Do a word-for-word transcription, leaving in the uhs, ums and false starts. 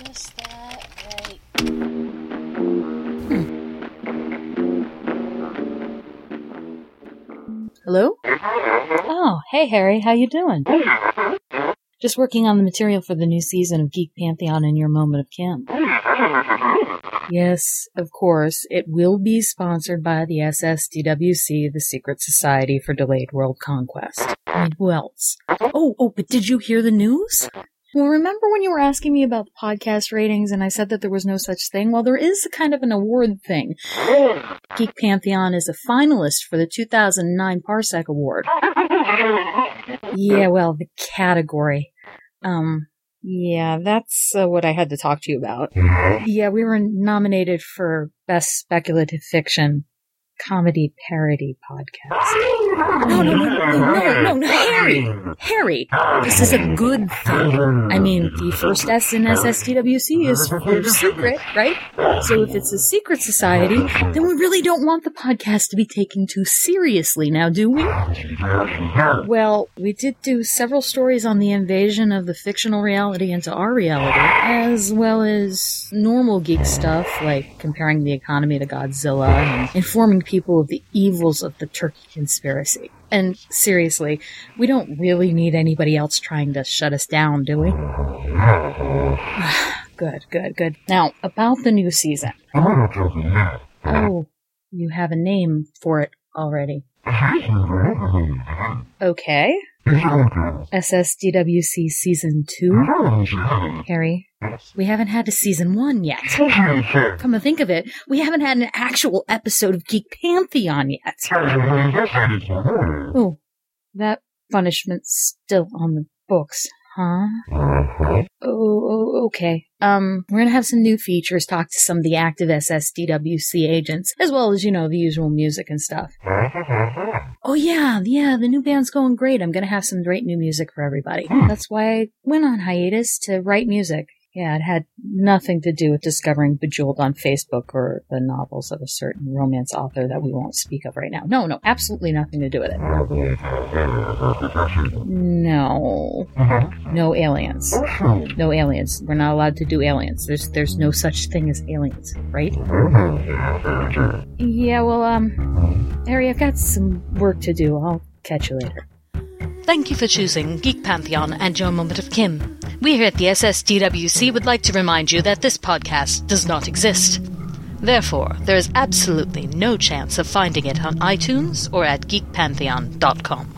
just that right. Hmm. Hello? Oh, hey Harry, how you doing? Just working on the material for the new season of Geek Pantheon and Your Moment of Kim. Yes, of course, it will be sponsored by the S S D W C, the Secret Society for Delayed World Conquest. I mean, who else? Oh, oh, but did you hear the news? Well, remember when you were asking me about the podcast ratings and I said that there was no such thing? Well, there is a kind of an award thing. Geek Pantheon is a finalist for the two thousand nine Parsec Award. Yeah, well, the category. Um, yeah, that's uh, what I had to talk to you about. Yeah, we were nominated for Best Speculative Fiction Comedy Parody Podcast. No, no, no, no, no, no, no, Harry! Harry! This is a good thing. I mean, the first S in S S D W C is for secret, right? So if it's a secret society, then we really don't want the podcast to be taken too seriously now, do we? Well, we did do several stories on the invasion of the fictional reality into our reality, as well as normal geek stuff, like comparing the economy to Godzilla and informing people of the evils of the Turkey conspiracy. And seriously, we don't really need anybody else trying to shut us down, do we? Good, good, good. Now, about the new season. Oh, you have a name for it already. Okay. S S D W C Season two? Harry, we haven't had a Season one yet. Come to think of it, we haven't had an actual episode of Geek Pantheon yet. Oh, that punishment's still on the books, huh? Oh, okay. Um, we're gonna have some new features, talk to some of the active S S D W C agents, as well as, you know, the usual music and stuff. Oh yeah, yeah, the new band's going great. I'm gonna have some great new music for everybody. That's why I went on hiatus to write music. Yeah, it had nothing to do with discovering Bejeweled on Facebook or the novels of a certain romance author that we won't speak of right now. No, no, absolutely nothing to do with it. No. No aliens. No aliens. We're not allowed to do aliens. There's there's no such thing as aliens, right? Yeah, well, um, Harry, I've got some work to do. I'll catch you later. Thank you for choosing Geek Pantheon and Your Moment of Kim. We here at the S S D W C would like to remind you that this podcast does not exist. Therefore, there is absolutely no chance of finding it on iTunes or at geek pantheon dot com.